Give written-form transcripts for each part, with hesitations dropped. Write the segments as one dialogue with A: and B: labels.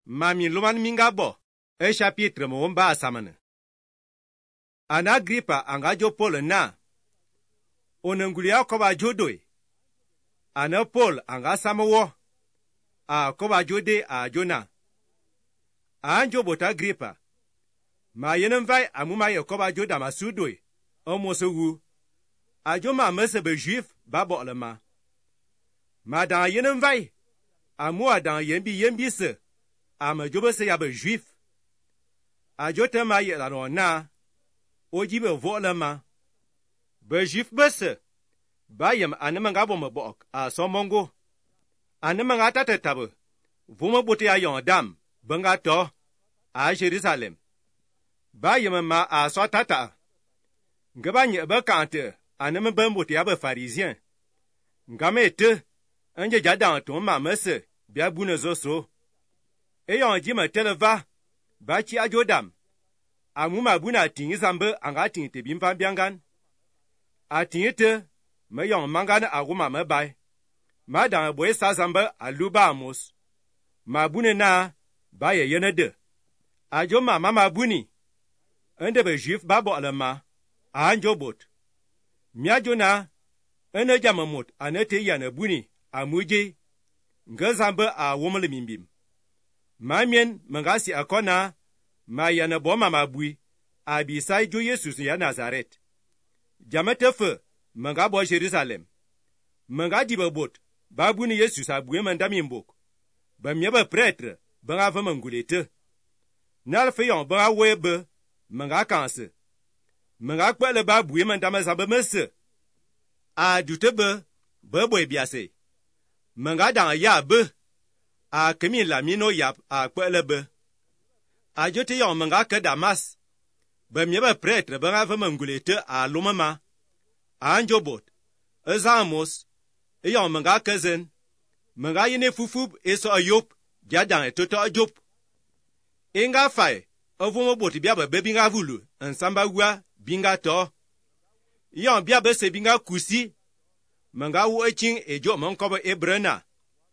A: Mami luman minga bo. E chapitre mo mba asamane. Ana Agripa anga jo Paul na. Onengulia koba jodoi. Ana Paul anga samawo. A koba jode a jona. Anjo bota Agripa. Ma yenem vai amuma ye koba joda masudoi. Omosogu. Ajo ma mesebe juif babo lema. Ma dan yenem vai. Amua dan yembi se. Ama jobe se yabe juif. Ajo te ma ye la na. Oji be vo lema. Be juif bese. Bayem anemanga bo me bok a somongo. Anemanga tate tabe. Vuma bote a yon dam. Benga to. A Jerusalem. Bayem ma a so tata. Ngeba nye be kante. Aneme ben bote ya be pharisien. Ngame te. Anje jadan ton ma mese. Bia bune zoso. E yon ji me televa. Ba chi ajo dam. Amuma buna tingi zambe anga tingi te bimpa biangan. A tingi te. Me yon mangane aguma me bay. Ma dan boye sa zambe aluba amos. Ma bune na. Ba ye yene de. Ajo ma mama buni. Ende be juif babo alema. Anjo bot. Miajo na. Ene jamamot anete yane buni. Amuje. Ngezambe a womele mimbim. Ma mien mengasi akona. Ma yane bo mama bui. Abisai jo Yesus ya Nazaret. Jamete fe. Menga bo Jerusalem. Menga dibe bot. Babuni Yesus abue mandami mbok. Ba miebe pretre. Benga ve mengulete. Nal fe yon benga webe. Menga kanse. Menga kwele babue mandame zambe mese. A dute be. Beboe biase. Menga dan ya be. A kemi la mino yap a kwele be. A jote yon menga ke Damas. Ba miebe pretre benga ve mengulete a lomema. Anjo bot. Ezamos. Yon menga kezen. Menga yene fufub eso ayop. Jadan etoto ajop. Inga fay. Ovomo bot biabe bebinga vulu. Nsamba gwa binga to. Yon biabe se binga kusi. Menga wu eching ejo menkobe ebrena.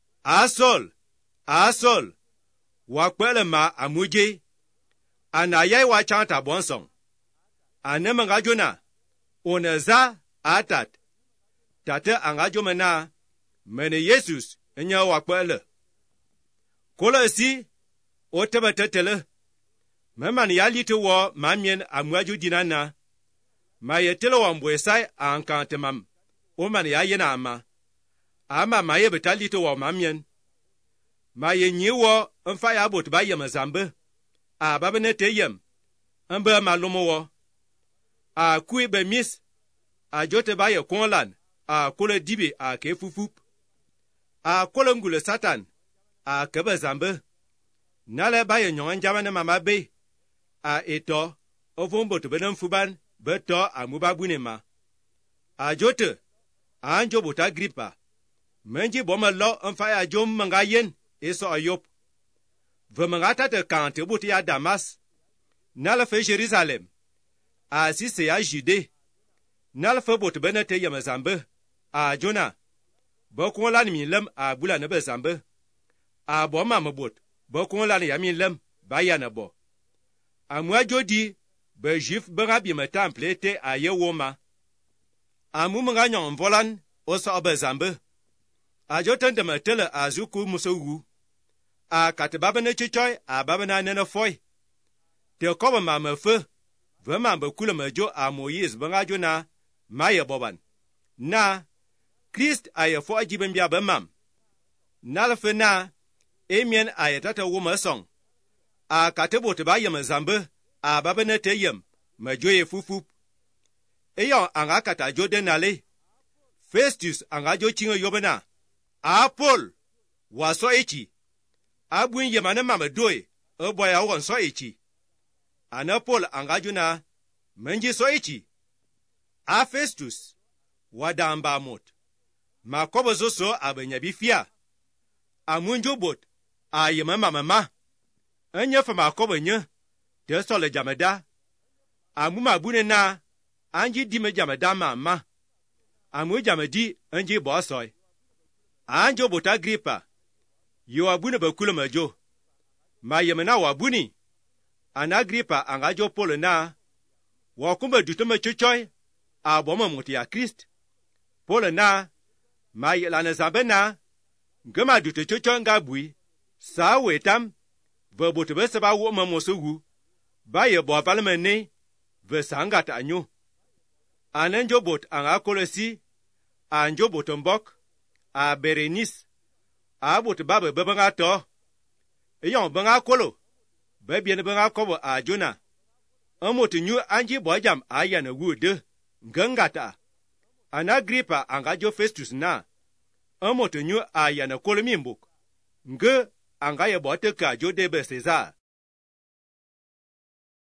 A: Asol. Asol. Wakwele ma amuje. Anayay wa chanta bonsong. Ane menga jona. Oneza atat. Tate angajo mena. Mene Yesus enya wakwele. Kola si. Otebe tetele. Memani yalite wo mamien amwaju dinana. Ma yetele wa mbwesai ankante mam. Omani ya yena ama. Ama ma ye betalite wo mamien. Ma ye nye wo mfa ya bot ba yem zambe. A babene te yem. Mbe malumo wo. A kui be mis. A jote ba ye konlan. A kole dibe a ke fufup. A kole ngule satan. A kebe zambe. Nale ba ye nyon jamane mama be. A eto. Ovombo to benen fuban. Beto a mubabune ma. A jote. A anjo bota Agripa. Menji boma lo mfa ya jom menga yen. Eso ayop. Ve menga tate kante bote ya Damas. Nale fe Jerusalem. A si se ya Jude. Nal fe bot benete yeme zambe. A jona. Bokon lan mi lem a bula nebe zambe. A bo mame bot. Bokon lan ya mi lem. Baya ne bo. A mwa jodi. Be juif benga bi me temple te a ye woma. A mu menga nyon volan. Oso obe zambe. A joten de me tele a zuku musogu. A kate babene chichoy a babena nene foy. Te kobe mame fe. Ve mambe kule me jo a Moïse benga jona. Maye boban. Na. Christ aye fo ajiben bia be mam. Nalfe na. Emien aye tate woma song. A katebo te ba yem zambe. A babene te yem. Me joye fufup. Eyon anga kata jo denale. Festus anga jo chingo yobena. A Paul. Waso echi. A buin yemane mame doye. Boya won so echi. Ana Paul anga jona. Menji so echi. A Festus. Wadamba mot. Ma kobo zoso abenya bifia. A munjo bot. A yema mama. Enye fa ma kobo nye. Te sole jameda. A muma bune na. Anji dime jameda mama. A mu jamedi enji bosoy. A anjo bot Agripa. Yo abune bakule majo. ma yemena wa buni ana Agripa anga jo Paul na wa kumbe dutome chochoy a boma muti ya Christ Paul na ma yelana zambe na ngama dute chochoy nga bui sa wetam ve bote be se ba wo mamosugu ba ye bo palmene ve sanga ta anyu anenjo bot anga Kolosi anjo botombok a Berenice a bot babe bebanga to eyon banga kolo be bien banga kobo a Jona amotu nyu anji bojam aya na wude ngangata ana Agripa anga jo Festus na amotu nyu aya na kolomimbuk nge anga ye bote ka jo debe Caesar